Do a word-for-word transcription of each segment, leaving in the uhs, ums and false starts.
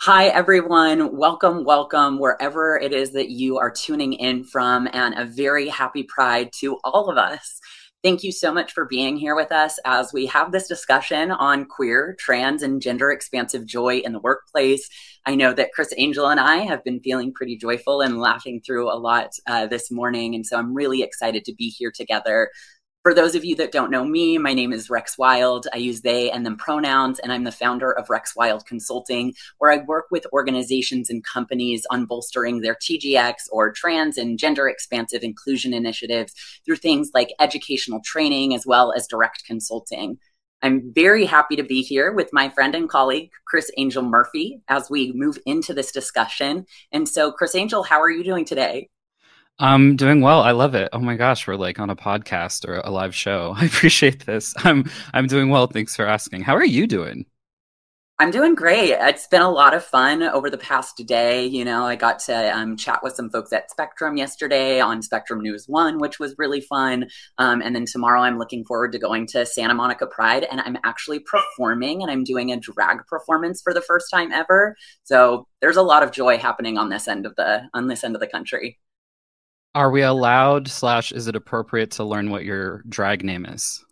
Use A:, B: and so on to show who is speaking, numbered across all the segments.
A: Hi, everyone. Welcome, welcome, wherever it is that you are tuning in from, and a very happy Pride to all of us. Thank you so much for being here with us as we have this discussion on queer, trans, and gender expansive joy in the workplace. I know that Chris Angel and I have been feeling pretty joyful and laughing through a lot uh, this morning, and so I'm really excited to be here together. For those of you that don't know me, my name is Rex Wild. I use they and them pronouns, and I'm the founder of Rex Wild Consulting, where I work with organizations and companies on bolstering their T G X or trans and gender expansive inclusion initiatives through things like educational training as well as direct consulting. I'm very happy to be here with my friend and colleague, Chris Angel Murphy, as we move into this discussion. And so, Chris Angel, how are you doing today?
B: I'm doing well. I love it. Oh my gosh, we're like on a podcast or a live show. I appreciate this. I'm I'm doing well. Thanks for asking. How are you doing?
A: I'm doing great. It's been a lot of fun over the past day. You know, I got to um, chat with some folks at Spectrum yesterday on Spectrum News One, which was really fun. Um, and then tomorrow I'm looking forward to going to Santa Monica Pride, and I'm actually performing, and I'm doing a drag performance for the first time ever. So there's a lot of joy happening on this end of the on this end of the country.
B: Are we allowed slash is it appropriate to learn what your drag name is?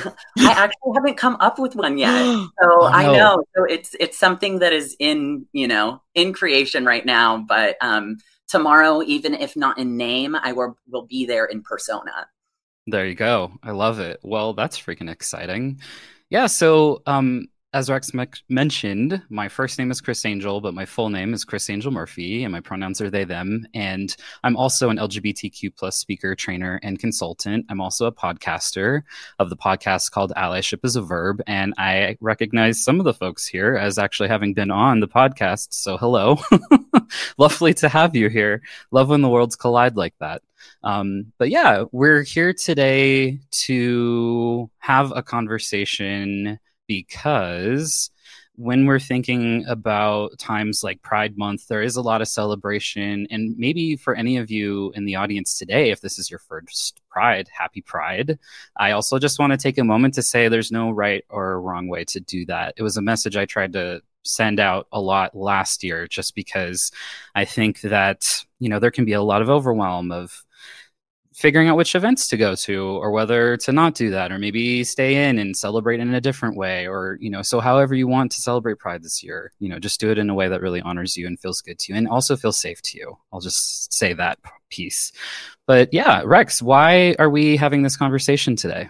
A: I actually haven't come up with one yet. So
B: Oh
A: I
B: no.
A: know. So it's it's something that is in, you know, in creation right now. But um tomorrow, even if not in name, I will will be there in persona.
B: There you go. I love it. Well, that's freaking exciting. Yeah, so um as Rex me- mentioned, my first name is Chris Angel, but my full name is Chris Angel Murphy, and my pronouns are they, them. And I'm also an L G B T Q plus speaker, trainer, and consultant. I'm also a podcaster of the podcast called Allyship is a Verb. And I recognize some of the folks here as actually having been on the podcast. So hello. Lovely to have you here. Love when the worlds collide like that. Um, but yeah, we're here today to have a conversation because when we're thinking about times like Pride Month, there is a lot of celebration. And maybe for any of you in the audience today, if this is your first Pride, happy Pride. I also just want to take a moment to say there's no right or wrong way to do that. It was a message I tried to send out a lot last year, just because I think that, you know, there can be a lot of overwhelm of figuring out which events to go to or whether to not do that or maybe stay in and celebrate in a different way, or you know, so however you want to celebrate Pride this year, you know, just do it in a way that really honors you and feels good to you and also feels safe to you. I'll just say that piece. But yeah, Rex, why are we having this conversation today?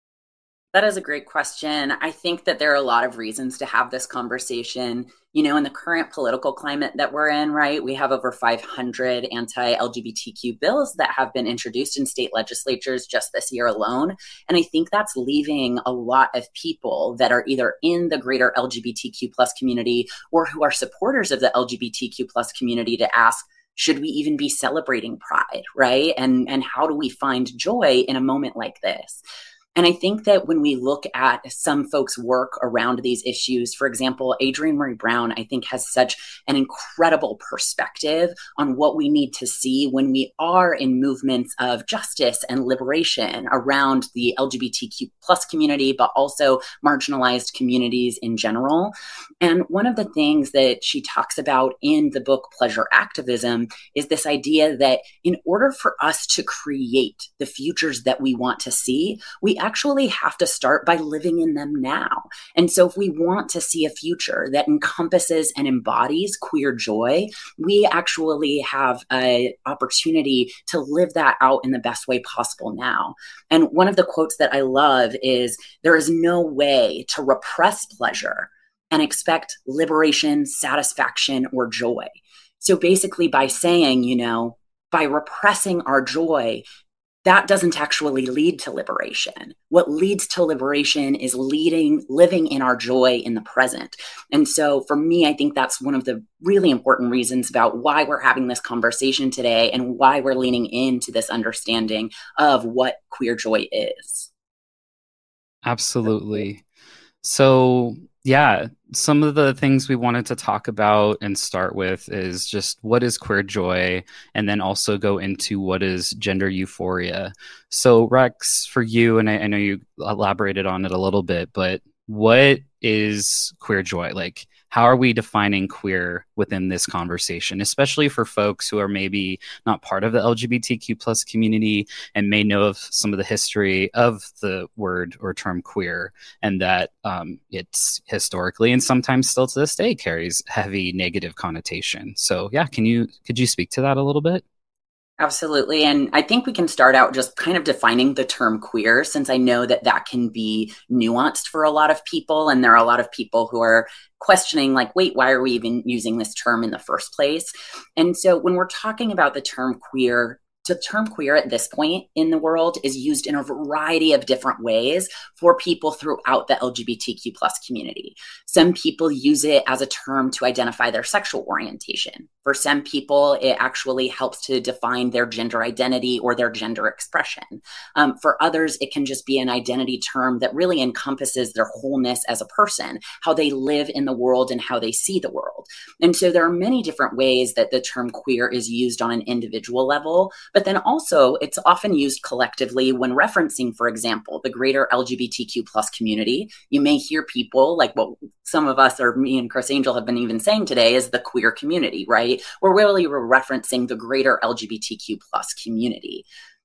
A: That is a great question. I think that there are a lot of reasons to have this conversation. You know, in the current political climate that we're in, right, we have over five hundred anti-L G B T Q bills that have been introduced in state legislatures just this year alone. And I think that's leaving a lot of people that are either in the greater L G B T Q plus community or who are supporters of the L G B T Q plus community to ask, should we even be celebrating Pride, right? And, and how do we find joy in a moment like this? And I think that when we look at some folks' work around these issues, for example, Adrienne Maree Brown, I think has such an incredible perspective on what we need to see when we are in movements of justice and liberation around the L G B T Q plus community, but also marginalized communities in general. And one of the things that she talks about in the book Pleasure Activism is this idea that in order for us to create the futures that we want to see, we actually have to start by living in them now. And so if we want to see a future that encompasses and embodies queer joy, we actually have an opportunity to live that out in the best way possible now. And one of the quotes that I love is, there is no way to repress pleasure and expect liberation, satisfaction, or joy. So basically by saying, you know, by repressing our joy, that doesn't actually lead to liberation. What leads to liberation is leading, living in our joy in the present. And so for me, I think that's one of the really important reasons about why we're having this conversation today and why we're leaning into this understanding of what queer joy is.
B: Absolutely. So, yeah, some of the things we wanted to talk about and start with is just what is queer joy, and then also go into what is gender euphoria. So, Rex, for you, and I, I know you elaborated on it a little bit, but what is queer joy? Like, how are we defining queer within this conversation, especially for folks who are maybe not part of the L G B T Q plus community and may know of some of the history of the word or term queer, and that um, it's historically and sometimes still to this day carries heavy negative connotation. So yeah, can you could you speak to that a little bit?
A: Absolutely. And I think we can start out just kind of defining the term queer, since I know that that can be nuanced for a lot of people. And there are a lot of people who are questioning, like, wait, why are we even using this term in the first place? And so when we're talking about the term queer, the term queer at this point in the world is used in a variety of different ways for people throughout the L G B T Q plus community. Some people use it as a term to identify their sexual orientation. For some people, it actually helps to define their gender identity or their gender expression. Um, for others, it can just be an identity term that really encompasses their wholeness as a person, how they live in the world and how they see the world. And so there are many different ways that the term queer is used on an individual level, but then also it's often used collectively when referencing, for example, the greater L G B T Q plus community. You may hear people like what some of us, or me and Chris Angel, have been even saying today, is the queer community, right? We're really referencing the greater L G B T Q plus community.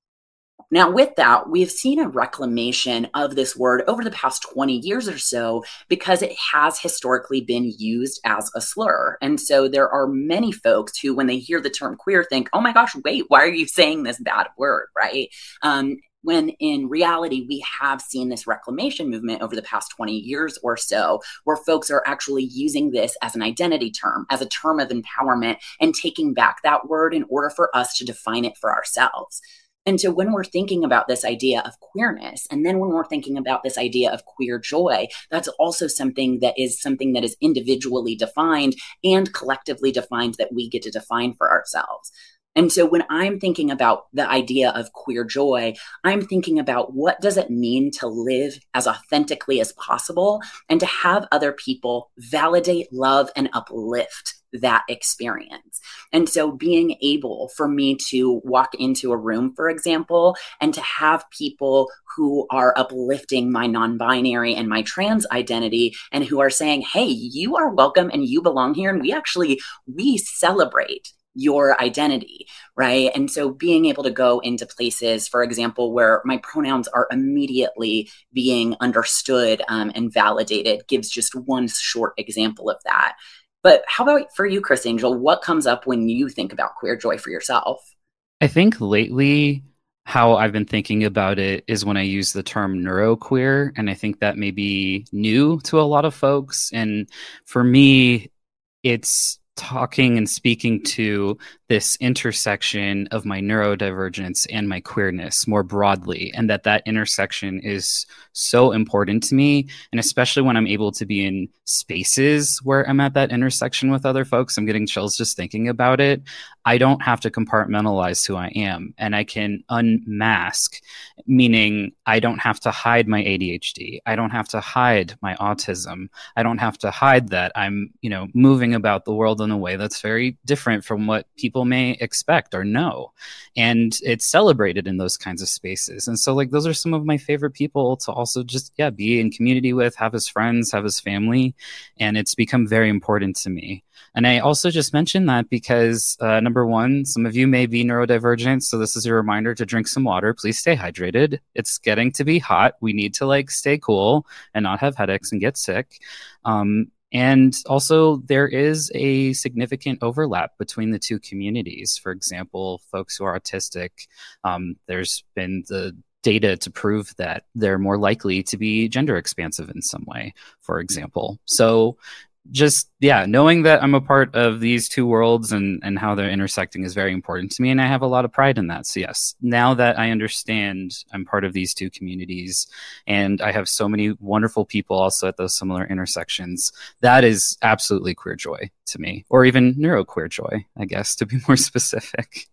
A: Now, with that, we've seen a reclamation of this word over the past twenty years or so because it has historically been used as a slur. And so there are many folks who, when they hear the term queer, think, oh my gosh, wait, why are you saying this bad word, right? Um, when in reality, we have seen this reclamation movement over the past twenty years or so, where folks are actually using this as an identity term, as a term of empowerment, and taking back that word in order for us to define it for ourselves. And so when we're thinking about this idea of queerness, and then when we're thinking about this idea of queer joy, that's also something that is something that is individually defined and collectively defined that we get to define for ourselves. And so when I'm thinking about the idea of queer joy, I'm thinking about what does it mean to live as authentically as possible and to have other people validate, love, and uplift that experience. And so being able for me to walk into a room, for example, and to have people who are uplifting my non-binary and my trans identity and who are saying, hey, you are welcome and you belong here. And we actually, we celebrate your identity, right? And so being able to go into places, for example, where my pronouns are immediately being understood um, and validated gives just one short example of that. But how about for you, Chris Angel? What comes up when you think about queer joy for yourself?
B: I think lately, how I've been thinking about it is when I use the term neuroqueer, and I think that may be new to a lot of folks. And for me, it's talking and speaking to this intersection of my neurodivergence and my queerness more broadly, and that that intersection is so important to me. And especially when I'm able to be in spaces where I'm at that intersection with other folks, I'm getting chills just thinking about it. I don't have to compartmentalize who I am, and I can unmask, meaning I don't have to hide my A D H D. I don't have to hide my autism. I don't have to hide that I'm, you know, moving about the world in a way that's very different from what people may expect or know. And it's celebrated in those kinds of spaces. And so, like, those are some of my favorite people to also just, yeah, be in community with, have as friends, have as family. And it's become very important to me. And I also just mentioned that because, uh, number one, some of you may be neurodivergent. So this is your reminder to drink some water. Please stay hydrated. It's getting to be hot. We need to, like, stay cool and not have headaches and get sick. Um, and also, there is a significant overlap between the two communities. For example, folks who are autistic, um, there's been the data to prove that they're more likely to be gender expansive in some way, for example. So just, yeah, knowing that I'm a part of these two worlds and, and how they're intersecting is very important to me. And I have a lot of pride in that. So yes, now that I understand I'm part of these two communities and I have so many wonderful people also at those similar intersections, that is absolutely queer joy to me, or even neuroqueer joy, I guess, to be more specific.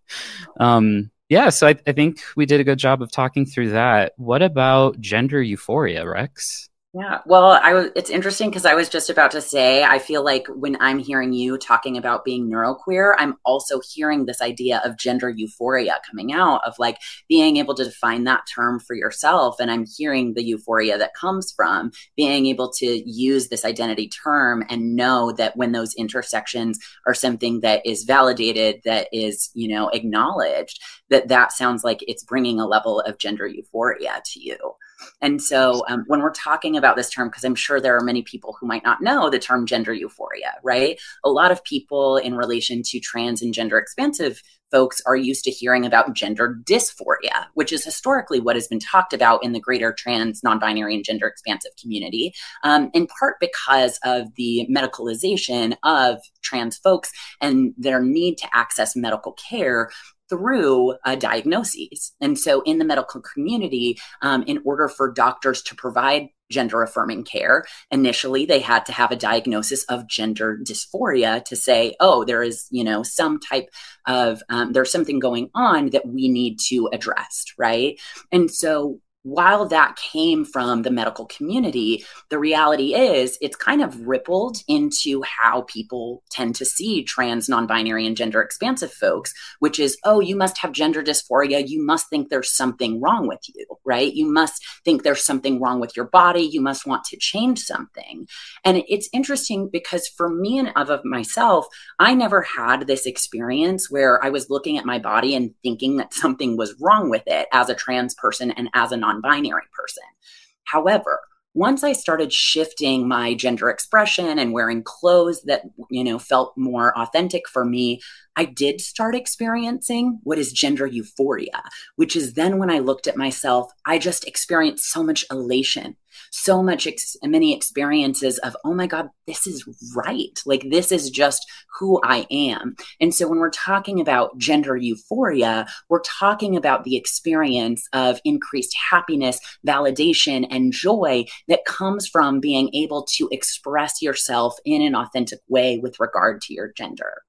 B: Um, yeah, so I, I think we did a good job of talking through that. What about gender euphoria, Rex?
A: Yeah, well, I was, it's interesting because I was just about to say, I feel like when I'm hearing you talking about being neuroqueer, I'm also hearing this idea of gender euphoria coming out of like being able to define that term for yourself. And I'm hearing the euphoria that comes from being able to use this identity term and know that when those intersections are something that is validated, that is, you know, acknowledged, that that sounds like it's bringing a level of gender euphoria to you. And so um, when we're talking about this term, because I'm sure there are many people who might not know the term gender euphoria, right? A lot of people in relation to trans and gender expansive folks are used to hearing about gender dysphoria, which is historically what has been talked about in the greater trans, non-binary, and gender expansive community, um, in part because of the medicalization of trans folks and their need to access medical care through uh, diagnoses. And so in the medical community, um, in order for doctors to provide gender affirming care, initially they had to have a diagnosis of gender dysphoria to say, oh, there is, you know, some type of, um, there's something going on that we need to address, right? And so while that came from the medical community, the reality is it's kind of rippled into how people tend to see trans, non-binary, and gender expansive folks, which is, oh, you must have gender dysphoria. You must think there's something wrong with you, right? You must think there's something wrong with your body. You must want to change something. And it's interesting because for me and of myself, I never had this experience where I was looking at my body and thinking that something was wrong with it as a trans person and as a non-binary person. However, once I started shifting my gender expression and wearing clothes that, you know, felt more authentic for me, I did start experiencing what is gender euphoria, which is then when I looked at myself, I just experienced so much elation, so much, ex- many experiences of, oh my God, this is right. Like, this is just who I am. And so when we're talking about gender euphoria, we're talking about the experience of increased happiness, validation, and joy that comes from being able to express yourself in an authentic way with regard to your gender.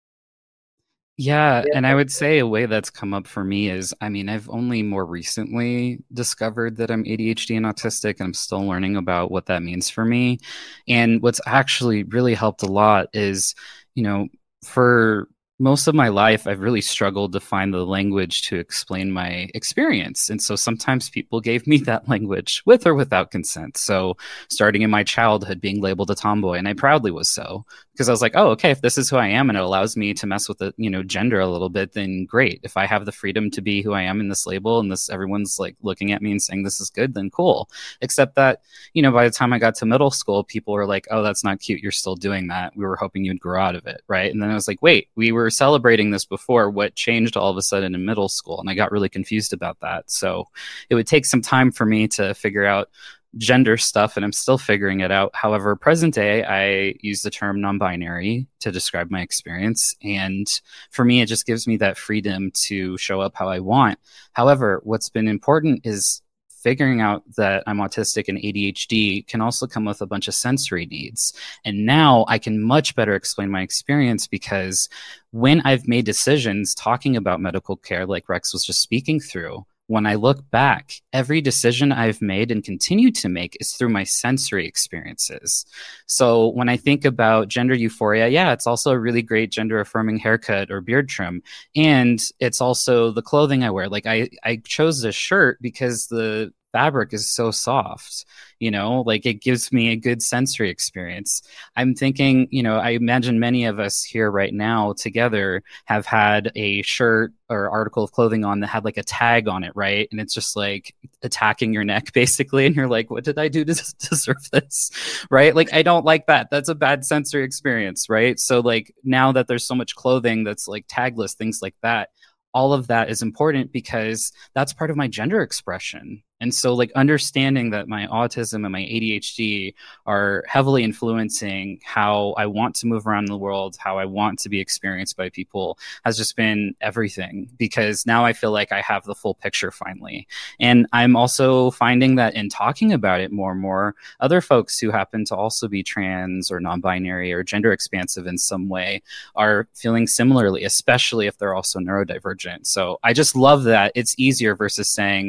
B: Yeah, and I would say a way that's come up for me is, I mean, I've only more recently discovered that I'm A D H D and autistic, and I'm still learning about what that means for me. And what's actually really helped a lot is, you know, for most of my life, I've really struggled to find the language to explain my experience. And so sometimes people gave me that language with or without consent. So starting in my childhood, being labeled a tomboy, and I proudly was so, because I was like, oh, okay, if this is who I am and it allows me to mess with the, you know, gender a little bit, then great. If I have the freedom to be who I am in this label and this, everyone's like looking at me and saying this is good, then cool. Except that, you know, by the time I got to middle school, people were like, oh, that's not cute. You're still doing that. We were hoping you'd grow out of it. Right. And then I was like, wait, we were celebrating this before. What changed all of a sudden in middle school? And I got really confused about that. So it would take some time for me to figure out gender stuff, and I'm still figuring it out. However, present day, I use the term non-binary to describe my experience. And for me, it just gives me that freedom to show up how I want. However, what's been important is figuring out that I'm autistic and A D H D can also come with a bunch of sensory needs. And now I can much better explain my experience, because when I've made decisions talking about medical care, like Rex was just speaking through, when I look back, every decision I've made and continue to make is through my sensory experiences. So when I think about gender euphoria, yeah, it's also a really great gender affirming haircut or beard trim. And it's also the clothing I wear. Like I, I chose this shirt because the fabric is so soft, you know, like it gives me a good sensory experience. I'm thinking, you know, I imagine many of us here right now together have had a shirt or article of clothing on that had like a tag on it, right? And it's just like attacking your neck basically. And you're like, what did I do to deserve this? Right? Like, I don't like that. That's a bad sensory experience, right? So like now that there's so much clothing that's like tagless, things like that, all of that is important because that's part of my gender expression. And so like understanding that my autism and my A D H D are heavily influencing how I want to move around the world, how I want to be experienced by people, has just been everything, because now I feel like I have the full picture finally. And I'm also finding that in talking about it more and more, other folks who happen to also be trans or non-binary or gender expansive in some way are feeling similarly, especially if they're also neurodivergent. So I just love that it's easier versus saying,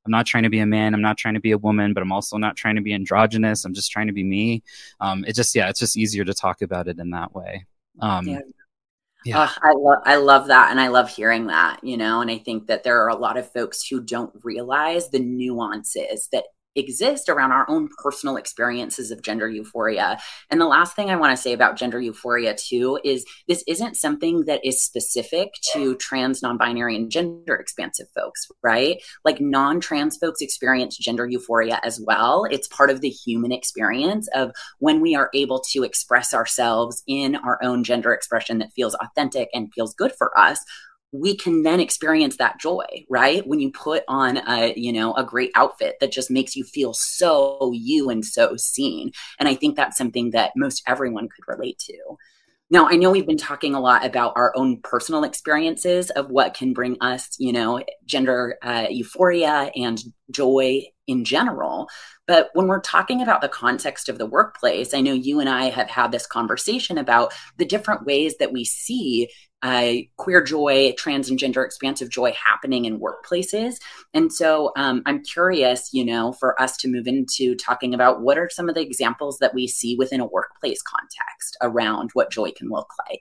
B: I'm not trying to be a man. I'm not trying to be a woman, but I'm also not trying to be androgynous. I'm just trying to be me. Um, it just, yeah, it's just easier to talk about it in that way.
A: Yeah.
B: Um, yeah.
A: Uh, I love I love that, and I love hearing that, you know, and I think that there are a lot of folks who don't realize the nuances that exist around our own personal experiences of gender euphoria. And the last thing I want to say about gender euphoria too is this isn't something that is specific to trans, non-binary, and gender expansive folks, right? Like non-trans folks experience gender euphoria as well. It's part of the human experience of when we are able to express ourselves in our own gender expression that feels authentic and feels good for us. We can then experience that joy, right? When you put on a, you know, a great outfit that just makes you feel so you and so seen. And I think that's something that most everyone could relate to. Now, I know we've been talking a lot about our own personal experiences of what can bring us, you know, gender uh, euphoria and joy in general. But when we're talking about the context of the workplace, I know you and I have had this conversation about the different ways that we see uh, queer joy, trans and gender expansive joy happening in workplaces. And so um, I'm curious, you know, for us to move into talking about what are some of the examples that we see within a workplace context around what joy can look like.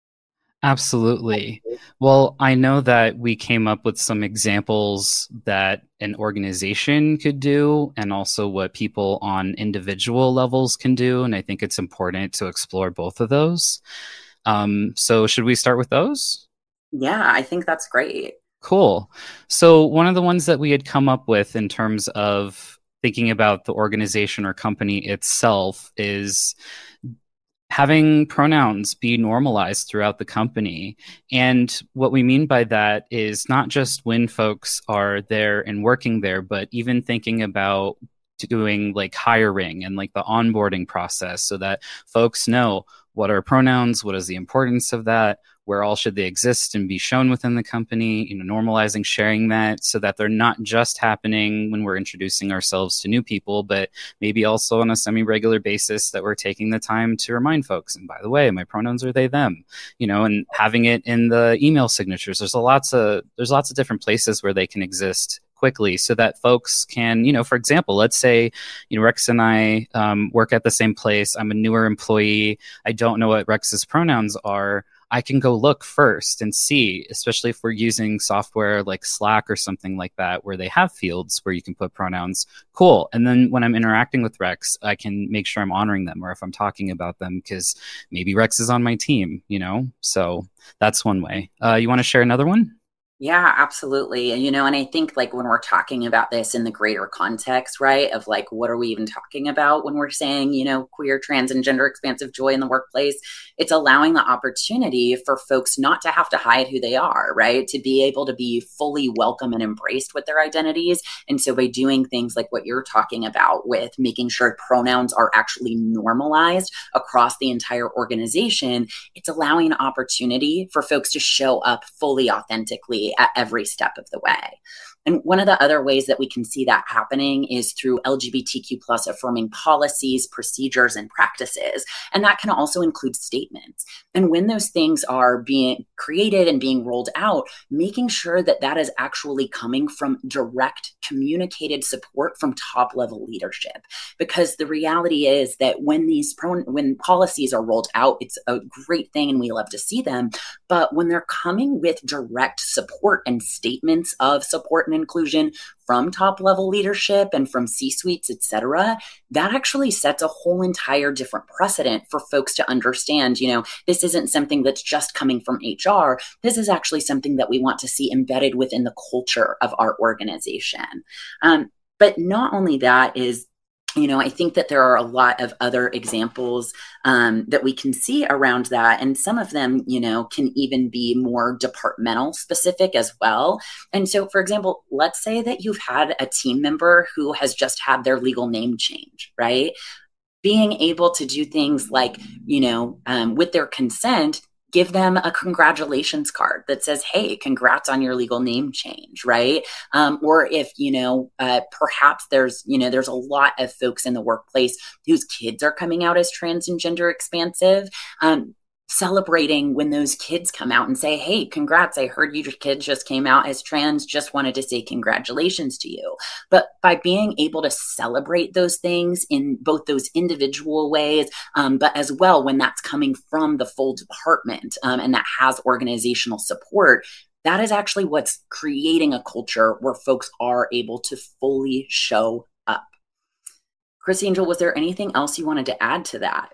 B: Absolutely. Well, I know that we came up with some examples that an organization could do and also what people on individual levels can do. And I think it's important to explore both of those. Um, so should we start with those?
A: Yeah, I think that's great.
B: Cool. So one of the ones that we had come up with in terms of thinking about the organization or company itself is having pronouns be normalized throughout the company. And what we mean by that is not just when folks are there and working there, but even thinking about doing like hiring and like the onboarding process so that folks know what are pronouns, what is the importance of that, where all should they exist and be shown within the company, you know, normalizing sharing that so that they're not just happening when we're introducing ourselves to new people, but maybe also on a semi-regular basis that we're taking the time to remind folks. And by the way, my pronouns are they, them, you know, and having it in the email signatures. There's a lots of, there's lots of different places where they can exist quickly so that folks can, you know, for example, let's say, you know, Rex and I um, work at the same place. I'm a newer employee. I don't know what Rex's pronouns are. I can go look first and see, especially if we're using software like Slack or something like that, where they have fields where you can put pronouns. Cool. And then when I'm interacting with Rex, I can make sure I'm honoring them, or if I'm talking about them, because maybe Rex is on my team, you know? So that's one way. Uh, you want to share another one?
A: Yeah, absolutely. And, you know, and I think like when we're talking about this in the greater context, right, of like, what are we even talking about when we're saying, you know, queer, trans, and gender expansive joy in the workplace? It's allowing the opportunity for folks not to have to hide who they are, right, to be able to be fully welcome and embraced with their identities. And so by doing things like what you're talking about with making sure pronouns are actually normalized across the entire organization, it's allowing an opportunity for folks to show up fully authentically at every step of the way. And one of the other ways that we can see that happening is through L G B T Q plus affirming policies, procedures, and practices. And that can also include statements. And when those things are being created and being rolled out, making sure that that is actually coming from direct communicated support from top level leadership. Because the reality is that when these pro- when policies are rolled out, it's a great thing and we love to see them. But when they're coming with direct support and statements of support and inclusion from top level leadership and from C-suites, et cetera, that actually sets a whole entire different precedent for folks to understand, you know, this isn't something that's just coming from H R. This is actually something that we want to see embedded within the culture of our organization. Um, but not only that is, you know, I think that there are a lot of other examples um, that we can see around that. And some of them, you know, can even be more departmental specific as well. And so, for example, let's say that you've had a team member who has just had their legal name change, right? Being able to do things like, you know, um, with their consent, give them a congratulations card that says, hey, congrats on your legal name change, right? Um, or if, you know, uh, perhaps there's, you know, there's a lot of folks in the workplace whose kids are coming out as trans and gender expansive. Um, celebrating when those kids come out and say, hey, congrats, I heard your kid just came out as trans, just wanted to say congratulations to you. But by being able to celebrate those things in both those individual ways, um, but as well when that's coming from the full department, um, and that has organizational support, that is actually what's creating a culture where folks are able to fully show up. Chris Angel, was there anything else you wanted to add to that?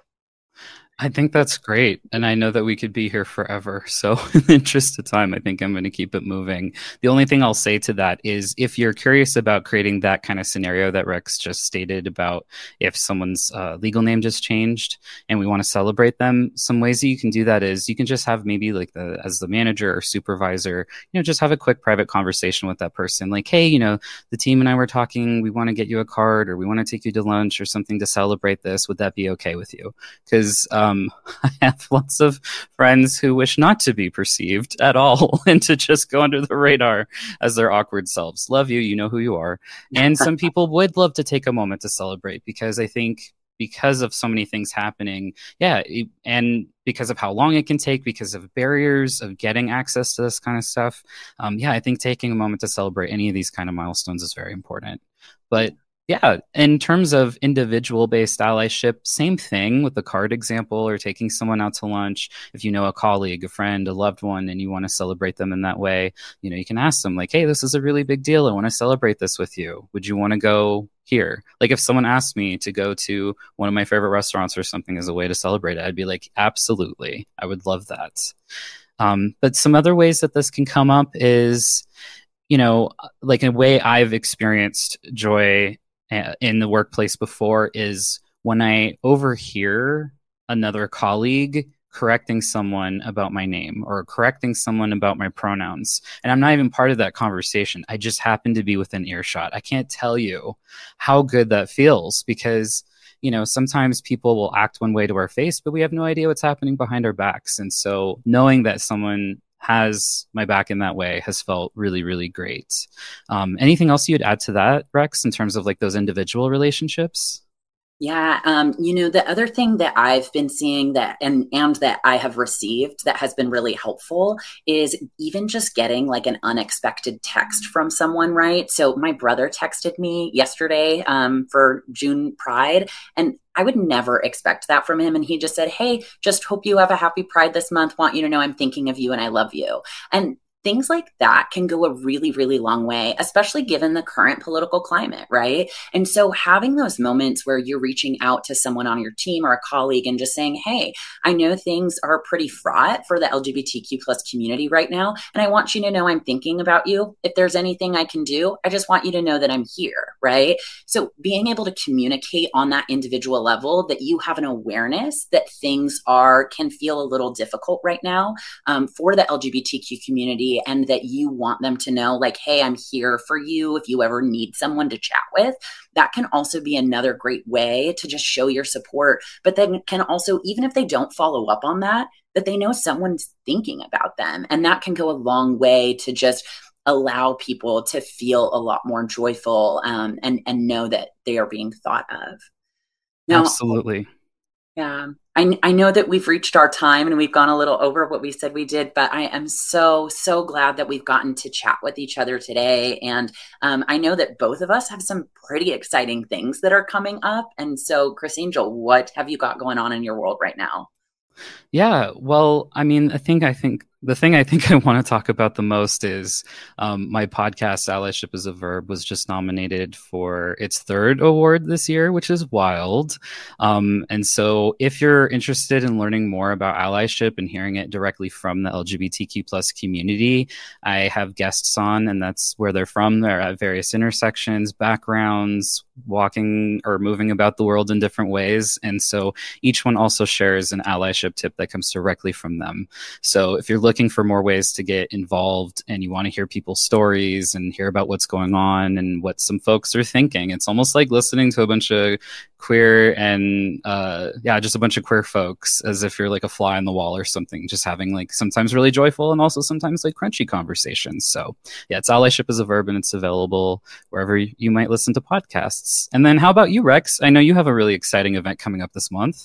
B: I think that's great. And I know that we could be here forever. So in the interest of time, I think I'm going to keep it moving. The only thing I'll say to that is if you're curious about creating that kind of scenario that Rex just stated about if someone's uh, legal name just changed and we want to celebrate them, some ways that you can do that is you can just have maybe like the, as the manager or supervisor, you know, just have a quick private conversation with that person. Like, hey, you know, the team and I were talking, we want to get you a card or we want to take you to lunch or something to celebrate this. Would that be okay with you? Because, um, Um, I have lots of friends who wish not to be perceived at all and to just go under the radar as their awkward selves. Love you. You know who you are. And some people would love to take a moment to celebrate because I think because of so many things happening, yeah, and because of how long it can take, because of barriers of getting access to this kind of stuff, um, yeah, I think taking a moment to celebrate any of these kind of milestones is very important. But yeah, in terms of individual-based allyship, same thing with the card example or taking someone out to lunch. If you know a colleague, a friend, a loved one, and you want to celebrate them in that way, you know, you can ask them like, hey, this is a really big deal. I want to celebrate this with you. Would you want to go here? Like if someone asked me to go to one of my favorite restaurants or something as a way to celebrate it, I'd be like, absolutely. I would love that. Um, but some other ways that this can come up is, you know, like a way I've experienced joy in the workplace before is when I overhear another colleague correcting someone about my name or correcting someone about my pronouns. And I'm not even part of that conversation. I just happen to be within earshot. I can't tell you how good that feels because, you know, sometimes people will act one way to our face, but we have no idea what's happening behind our backs. And so knowing that someone has my back in that way has felt really, really great. Um, anything else you'd add to that, Rex, in terms of like those individual relationships?
A: Yeah, um, you know, the other thing that I've been seeing that and and that I have received that has been really helpful is even just getting like an unexpected text from someone, right? So my brother texted me yesterday um, for June Pride, and I would never expect that from him. And he just said, hey, just hope you have a happy Pride this month. Want you to know I'm thinking of you and I love you. And things like that can go a really, really long way, especially given the current political climate, right? And so having those moments where you're reaching out to someone on your team or a colleague and just saying, hey, I know things are pretty fraught for the L G B T Q plus community right now, and I want you to know I'm thinking about you. If there's anything I can do, I just want you to know that I'm here, right? So being able to communicate on that individual level that you have an awareness that things are can feel a little difficult right now um, for the L G B T Q community, and that you want them to know like, hey, I'm here for you if you ever need someone to chat with. That can also be another great way to just show your support. But then can also, even if they don't follow up on that, that they know someone's thinking about them. And that can go a long way to just allow people to feel a lot more joyful um, and, and know that they are being thought of. Now,
B: absolutely.
A: Yeah. I, I know that we've reached our time and we've gone a little over what we said we did, but I am so, so glad that we've gotten to chat with each other today. And um, I know that both of us have some pretty exciting things that are coming up. And so, Chris Angel, what have you got going on in your world right now?
B: Yeah, well, I mean, I think I think the thing I think I want to talk about the most is um, my podcast, Allyship is a Verb, was just nominated for its third award this year, which is wild. Um, and so if you're interested in learning more about allyship and hearing it directly from the L G B T Q plus community, I have guests on, and that's where they're from. They're at various intersections, backgrounds, walking or moving about the world in different ways. And so each one also shares an allyship tip that comes directly from them. So if you're looking for more ways to get involved and you want to hear people's stories and hear about what's going on and what some folks are thinking, it's almost like listening to a bunch of queer and uh, yeah, just a bunch of queer folks as if you're like a fly on the wall or something, just having like sometimes really joyful and also sometimes like crunchy conversations. So yeah, it's Allyship is a Verb and it's available wherever you might listen to podcasts. And then how about you, Rex? I know you have a really exciting event coming up this month.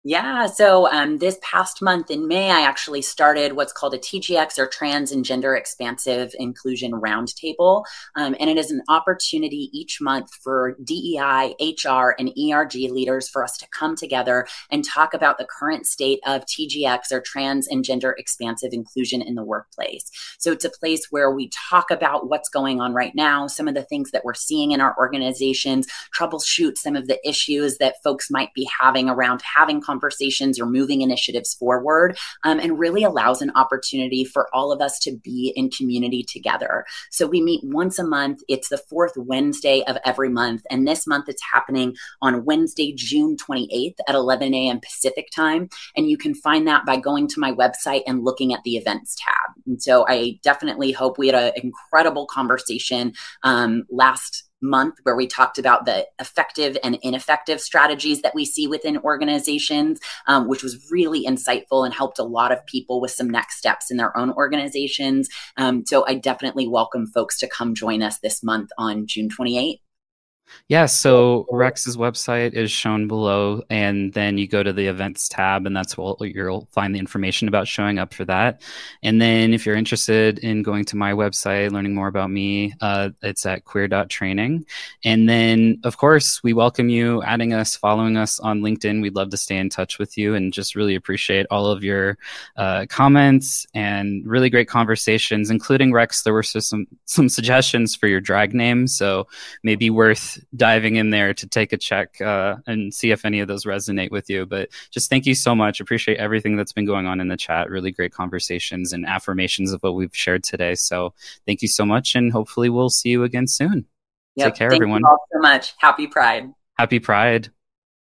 A: Yeah, so um, this past month in May, I actually started what's called a T G X or Trans and Gender Expansive Inclusion Roundtable. Um, and it is an opportunity each month for D E I, H R, and E R G leaders for us to come together and talk about the current state of T G X or Trans and Gender Expansive Inclusion in the workplace. So it's a place where we talk about what's going on right now, some of the things that we're seeing in our organizations, troubleshoot some of the issues that folks might be having around having conversations conversations or moving initiatives forward, um, and really allows an opportunity for all of us to be in community together. So we meet once a month. It's the fourth Wednesday of every month. And this month it's happening on Wednesday, June twenty-eighth at eleven a.m. Pacific time. And you can find that by going to my website and looking at the events tab. And so I definitely hope we had an incredible conversation um, last month where we talked about the effective and ineffective strategies that we see within organizations, um, which was really insightful and helped a lot of people with some next steps in their own organizations. Um, so I definitely welcome folks to come join us this month on June twenty-eighth.
B: Yeah, so Rex's website is shown below, and then you go to the events tab, and that's where you'll find the information about showing up for that. And then if you're interested in going to my website, learning more about me, uh, it's at queer dot training. And then, of course, we welcome you adding us, following us on LinkedIn. We'd love to stay in touch with you and just really appreciate all of your uh, comments and really great conversations, including Rex. There were some, some suggestions for your drag name, so maybe worth diving in there to take a check uh, and see if any of those resonate with you. But just thank you so much. Appreciate everything that's been going on in the chat. Really great conversations and affirmations of what we've shared today. So thank you so much, and hopefully we'll see you again soon.
A: Yep.
B: Take care,
A: Thank
B: everyone.
A: you all so much. Happy Pride.
B: Happy Pride.